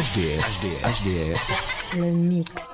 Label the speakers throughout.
Speaker 1: HDR.
Speaker 2: Le mix.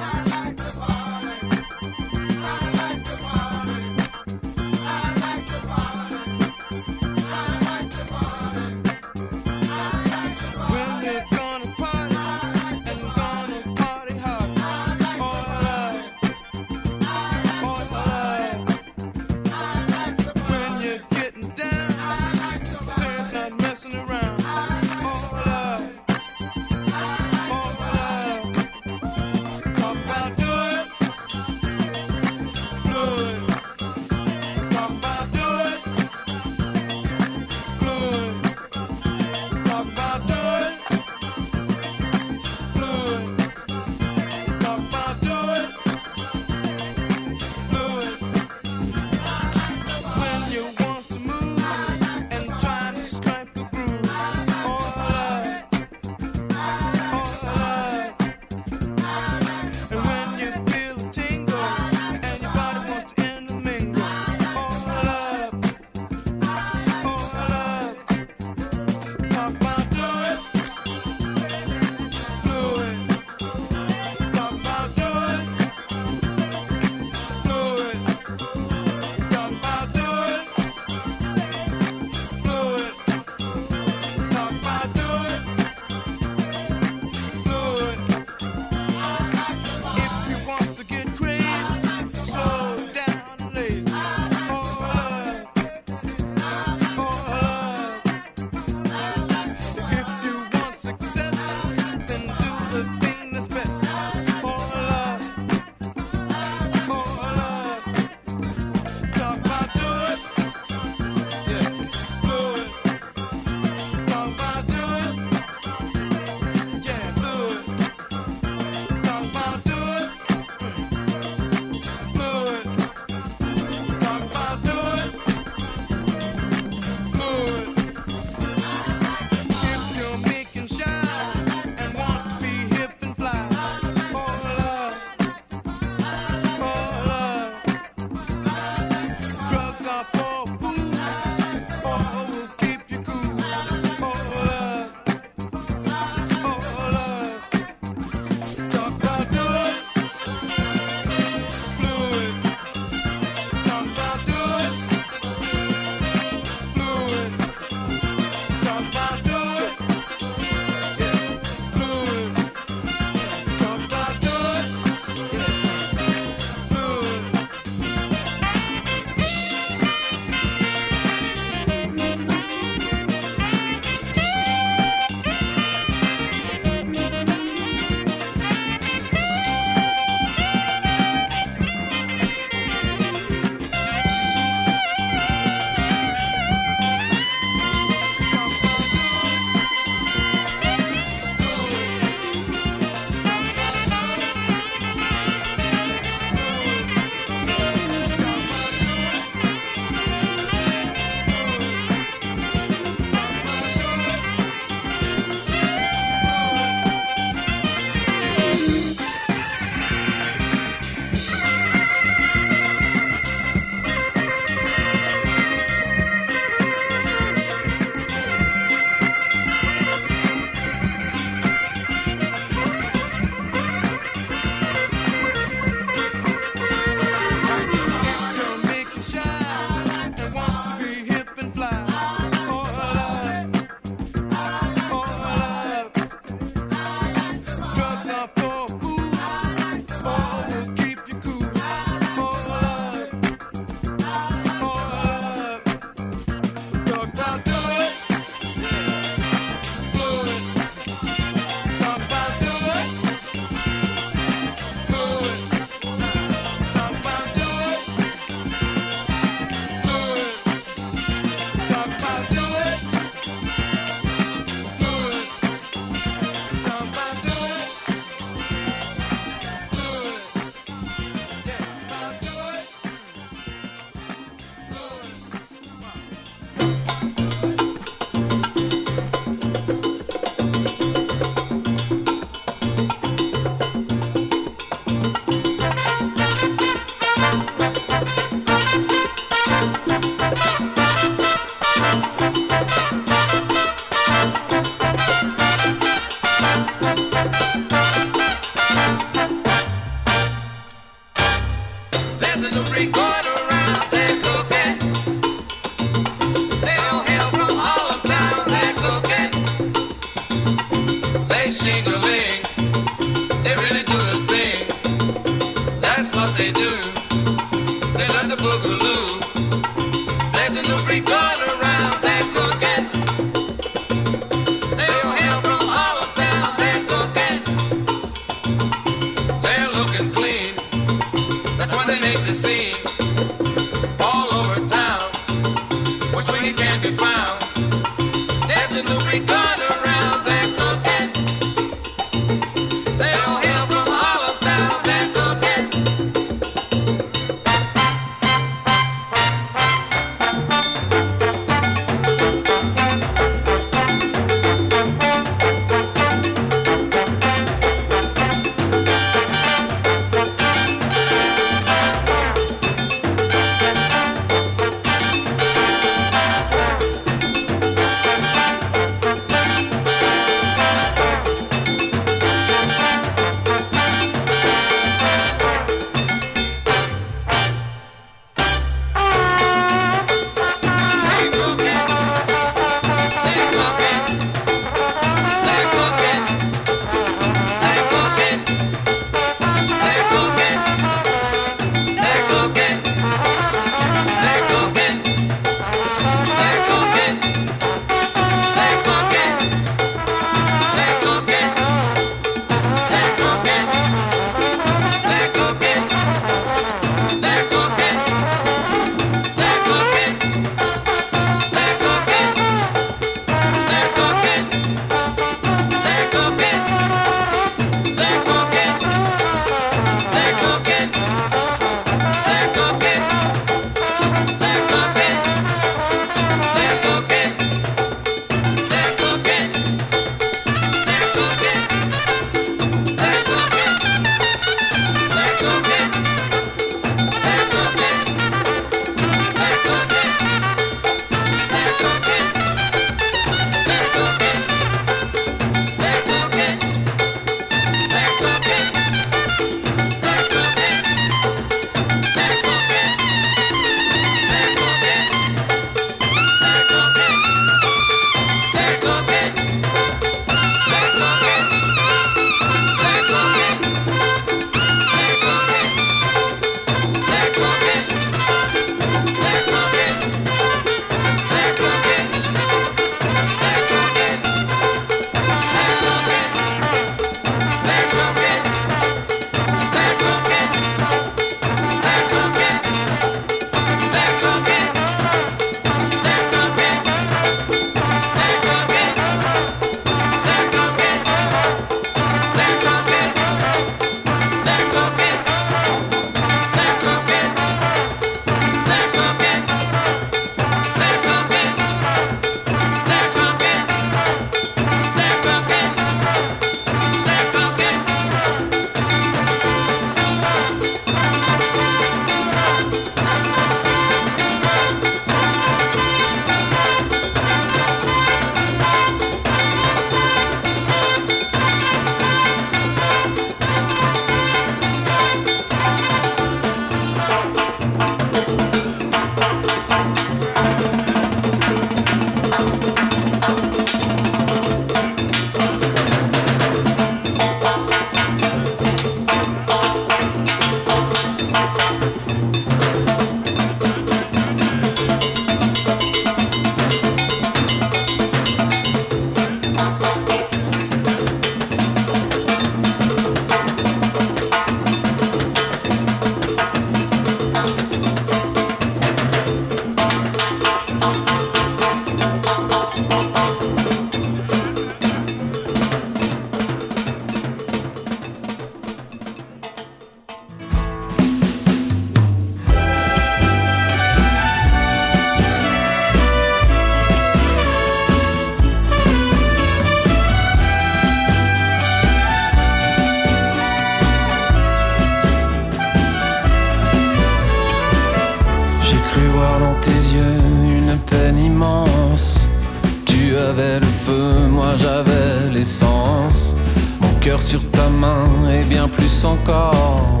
Speaker 1: avais le feu, moi j'avais l'essence. Mon cœur sur ta main et bien plus encore.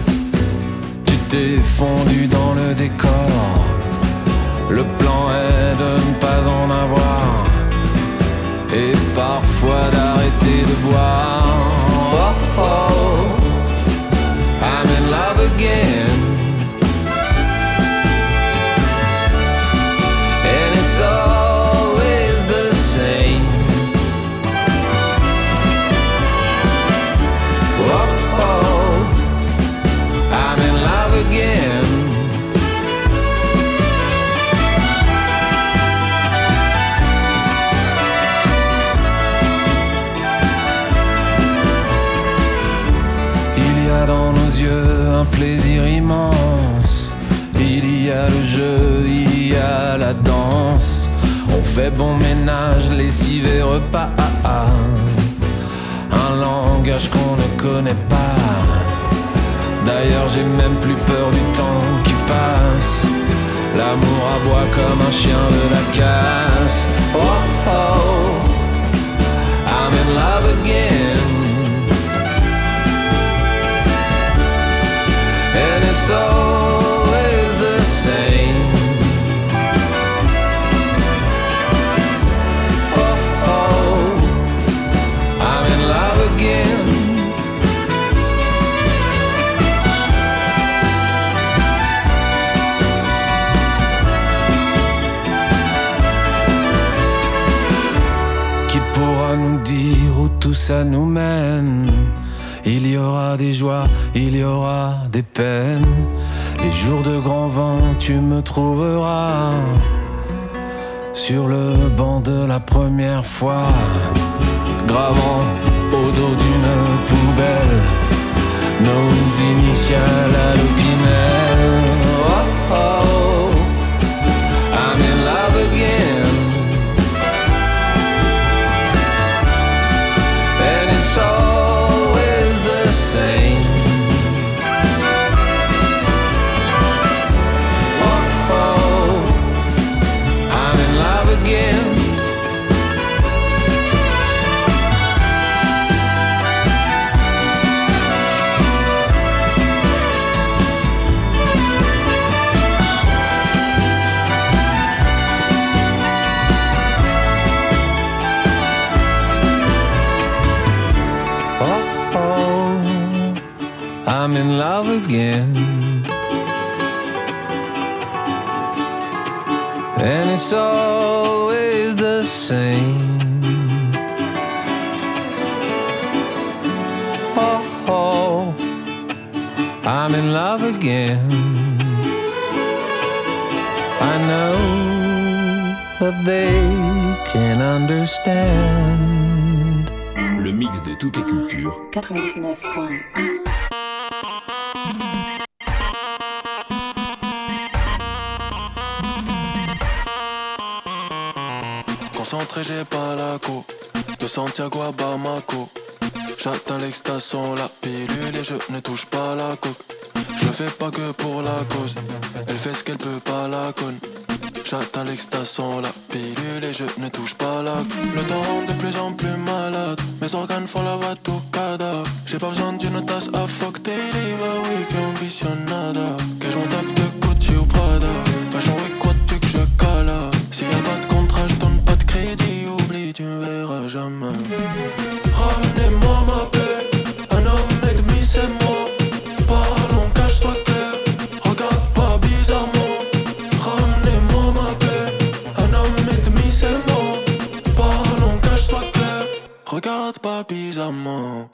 Speaker 1: Tu t'es fondu dans le décor. Le plan est de ne pas en avoir et parfois d'arrêter de boire. Oh oh, I'm in love again. And it's always the same. Oh oh, I'm in love again. passe. On fait bon ménage, lessive et repas. Un langage qu'on ne connaît pas. D'ailleurs j'ai même plus peur du temps qui passe. L'amour aboie comme un chien de la casse. Oh oh, I'm in love again. And it's always the same. Oh oh, I'm in love again. Qui pourra nous dire où tout ça nous mène? Il y aura des joies, il y aura des peines. Les jours de grand vent, tu me trouveras sur le banc de la première fois, gravant au dos d'une poubelle nos initiales à l'opinel. Oh oh, I'm in love again. And it's always the same. Oh oh, I'm in love again. I'm in love again. And it's always the same. Oh, oh, I'm in love again. I know that they can understand.
Speaker 2: Le mix de toutes les cultures.
Speaker 3: 99.1.
Speaker 4: Concentré, j'ai pas la co. De Santiago à Bamako. J'atteins l'extaston, la pilule et je ne touche pas la coque. Je le fais pas que pour la cause. Elle fait ce qu'elle peut pas la conne. J'atteins l'extaston, la pilule et je ne touche pas la coque. Le temps rend de plus en plus malade. Mes organes font la batucada. J'ai pas besoin d'une tasse à fuck daily. Bah oui, que ambitionada. Que je m'en tape de Gucci ou Prada. Fashion week, quoi tu que je cala. S'il y a pas de contrat, je donne pas de crédit. Oublie, tu me verras jamais. Ramenez-moi ma paix. Un homme et demi, c'est moi. Parlons, cache soit clair. Regarde pas bizarrement. Ramenez-moi ma paix. Un homme et demi, c'est moi. Parlons, cache soit clair. Regarde pas bizarrement.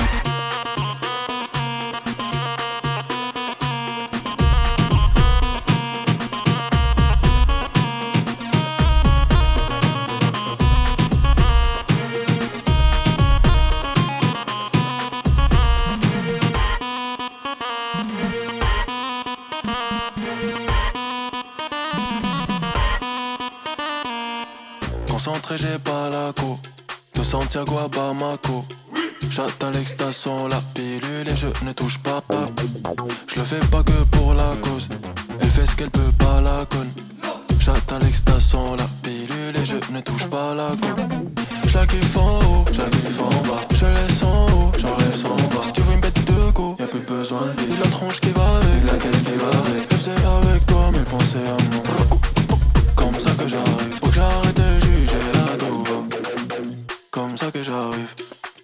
Speaker 4: Concentré, j'ai pas la co. De Santiago à Bamako. J'atteins l'extaston, la pilule et je ne touche pas. Je le fais pas que pour la cause. Elle fait ce qu'elle peut pas la conne. J'atteins l'extaston, la pilule et je ne touche pas la coque. Je la kiffe en haut, je la kiffe en bas. Je laisse en haut, j'enlève son bas. Si tu veux une bête de go, y'a plus besoin de bille. La tronche qui va avec, la caisse qui va avec. Je faisais avec toi, mais pensez à moi. Comme ça que j'arrive, faut que j'arrête de juger la douva. Comme ça que j'arrive.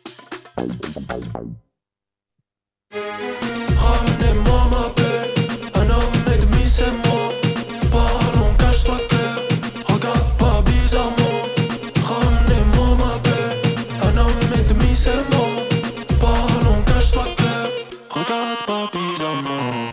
Speaker 4: Ramenez-moi ma paix. Un homme et demi, c'est moi. Parlons, cache soit clair. Regarde pas bizarrement. Ramenez-moi ma paix. Un homme et demi, c'est moi. Parlons, cache soit clair. Regarde pas bizarrement.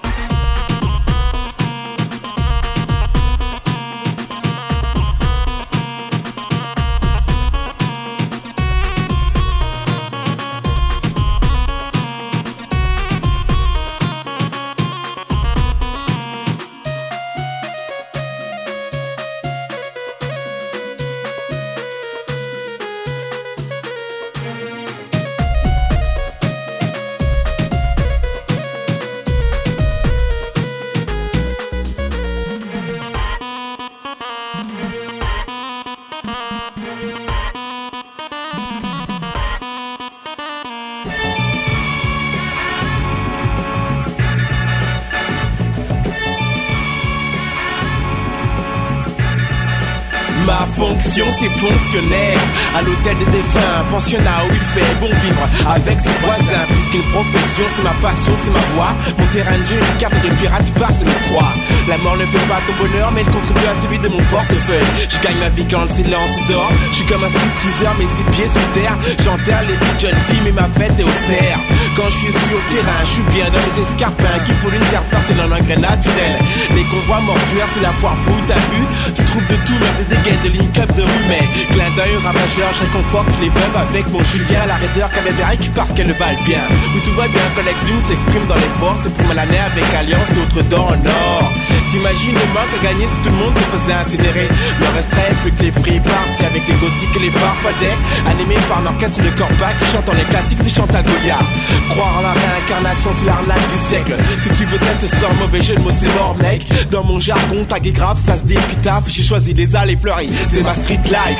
Speaker 3: Ma fonction c'est fonctionnaire à l'hôtel des défunts, pensionnat où il fait bon vivre avec ses voisins. Puisqu'une profession c'est ma passion, c'est ma voix. Mon terrain de jeu, une carte de pirate par ce me croit. La mort ne fait pas ton bonheur mais elle contribue à celui de mon portefeuille. Je gagne ma vie quand le silence dort. Je suis comme un stripteaseur mais ses pieds sous terre. J'enterre les vies de jeunes filles mais ma fête est austère. Quand je suis sur le terrain, je suis bien dans mes escarpins qui foulent une terre fertile en engrais naturel. Les convois mortuaires c'est la foire fouille, t'as vu. Tu trouves de tout, même des dégâts de ligne club de rue. Mais clin d'œil ravageur, je réconforte les veuves avec mon Julien, la raideur cadavérique parce qu'elles valent bien. Où tout va bien quand l'exhume s'exprime dans les forces. C'est pour l'année avec Alliance et autres dents en or. T'imagines le manque à gagner si tout le monde se faisait incinérer. Le resterait plus que les free parties avec les gothiques et les farfadets. Animés par un orchestre de corps qui chantent les classiques de Chantal Goya. Croire en la réincarnation c'est l'arnaque du siècle. Si tu veux tester sans mauvais jeu de mots c'est mort mec. Dans mon jargon tag et grave ça se dit épitaphe. J'ai choisi les allées fleuries, c'est ma street life.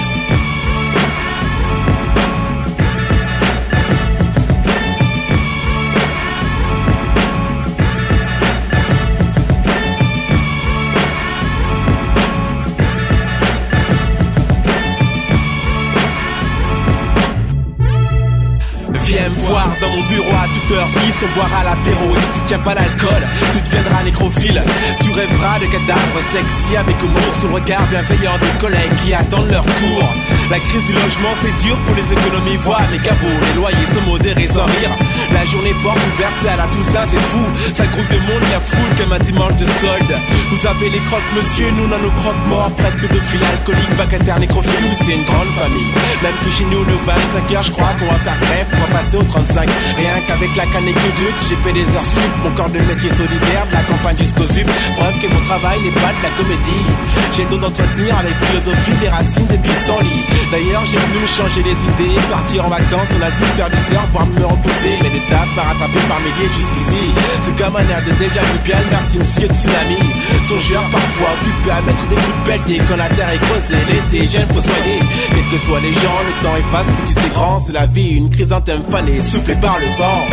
Speaker 3: Viens me voir dans mon bureau à toute heure, fils, on boira l'apéro. Et si tu tiens pas l'alcool, tu deviendras nécrophile. Tu rêveras de cadavres sexy avec humour, sous le regard bienveillant des collègues qui attendent leur tour. La crise du logement c'est dur pour les économies, voir les caveaux, les loyers sont modérés sans rire. La journée porte ouverte c'est à la Toussaint, c'est fou. Ça groupe de monde, y'a foule comme un dimanche de solde. Vous avez les croques monsieur, nous on a nos croques morts. Prêtres, pédophiles, alcooliques, vacataires, nécrophiles. Oui c'est une grande famille. Même que chez nous, nos 25 heures, je crois qu'on va faire grève, on va passer au 35. Rien qu'avec la canne et que j'ai fait des heures sup. Mon corps de métier solidaire, de la campagne jusqu'au sud. Preuve que mon travail n'est pas de la comédie. J'ai le don d'entretenir avec philosophie des racines des pissenlits. D'ailleurs j'ai voulu me changer les idées, partir en vacances en Asie, faire du surf, voire me repousser. Mais des tafs m'a rattrapé par milliers jusqu'ici. C'est comme un air de déjà vu bien, merci monsieur Tsunami. Songeur parfois occupé à mettre des coups de pelleté quand la terre est creusée. L'été j'aime fossoyer, quels que soient les gens, le temps efface, petit c'est grand. C'est la vie, une chrysanthème fanée, soufflée par le vent.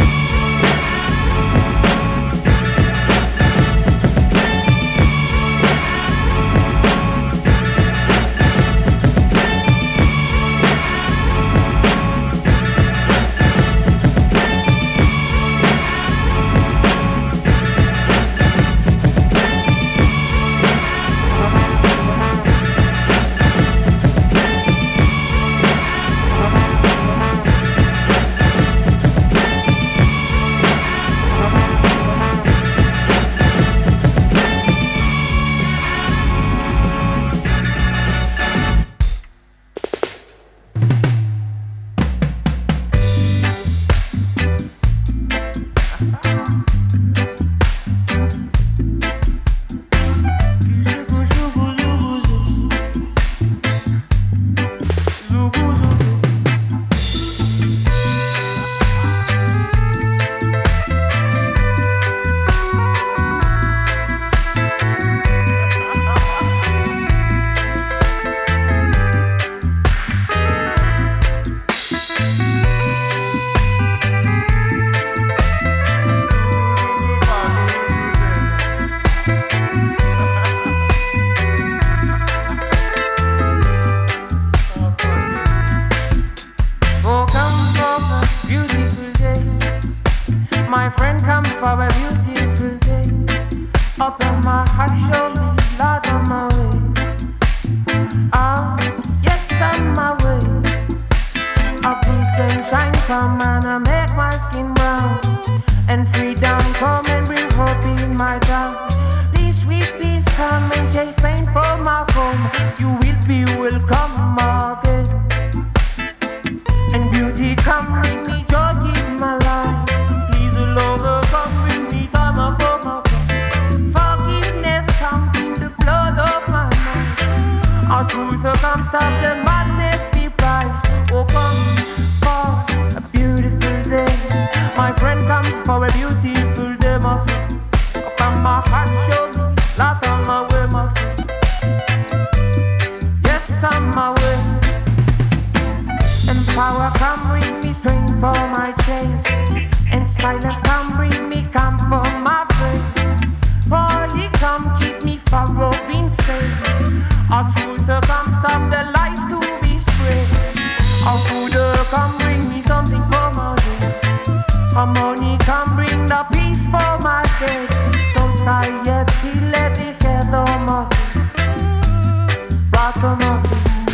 Speaker 5: Our true circumstance stop the lies to be spread. A food come bring me something for my day. A money come bring the peace for my day. Society let the head on my brought on my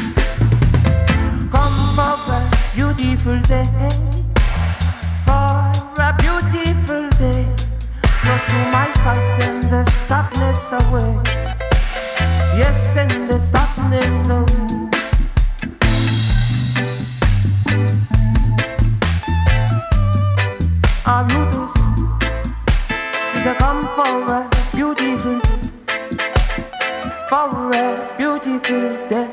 Speaker 5: come for a beautiful day. For a beautiful day. Close to my sight, send the sadness away. Yes, send the sadness away. All you do is to come for a beautiful day. For a beautiful day.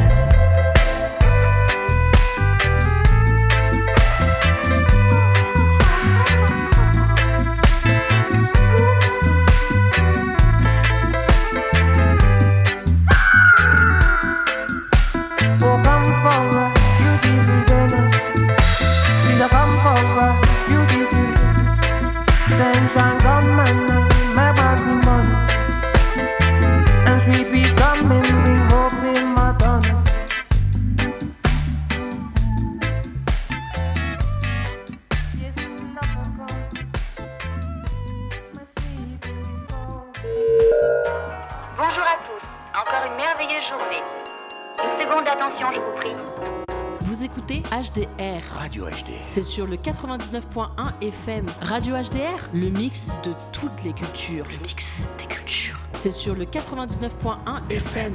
Speaker 5: Sunshine come and my body bonus. And sweet peace come and bring hope in my tunnels. Yes, love come. My sweet peace come.
Speaker 6: Bonjour à tous, encore une merveilleuse journée. Une seconde d'attention, je vous prie.
Speaker 7: Vous écoutez HDR.
Speaker 8: Radio HDR.
Speaker 7: C'est sur le 99.1 FM. Radio HDR, le mix de toutes les cultures.
Speaker 6: Le mix des cultures.
Speaker 7: C'est sur le 99.1 FM.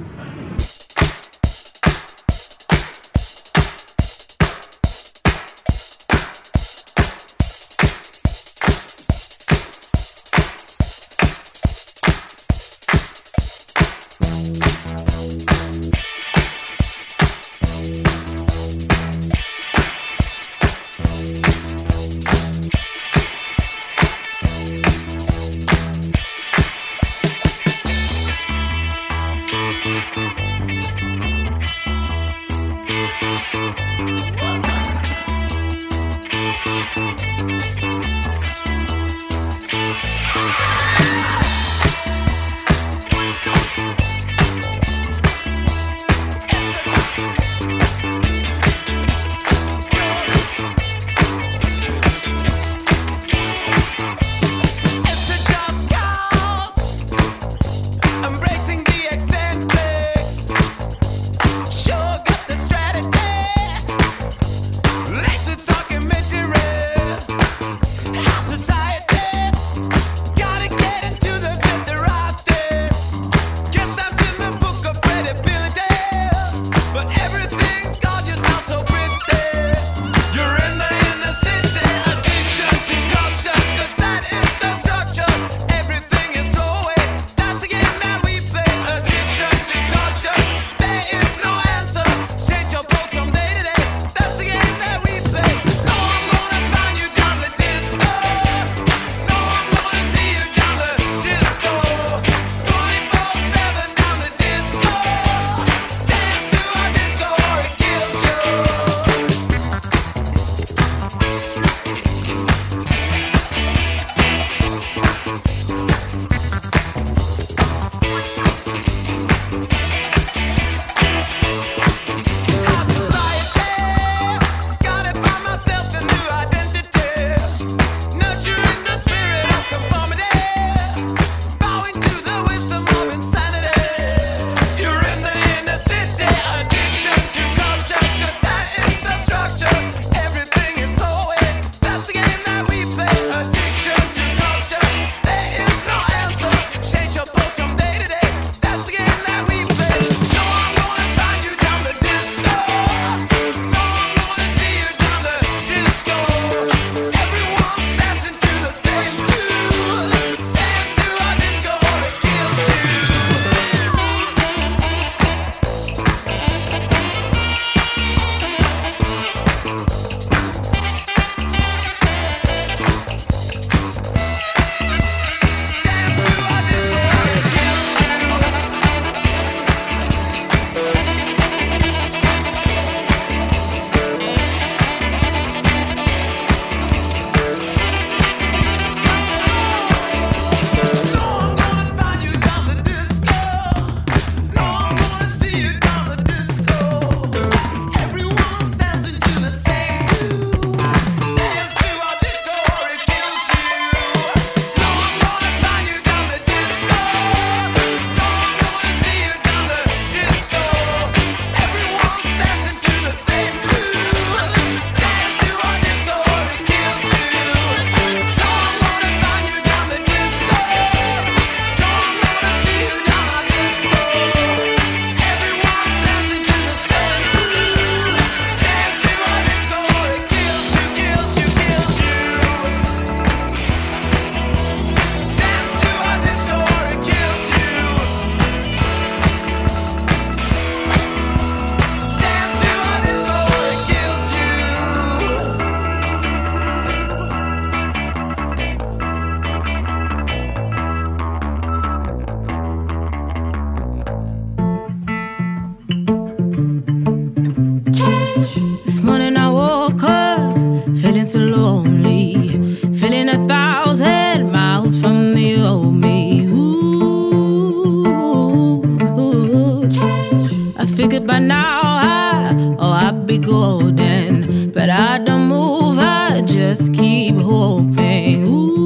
Speaker 8: high or I'd be golden. But I don't move, I just keep hoping.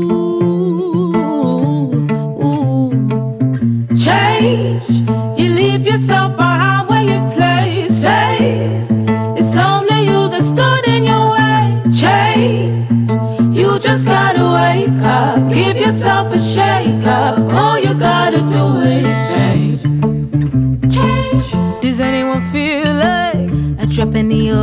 Speaker 8: Ooh. Change, you leave yourself behind when you play safe. It's only you that stood in your way. Change, you just gotta wake up, give yourself a shake up. All you gotta do is change. Change. Does anyone feel like a drop in the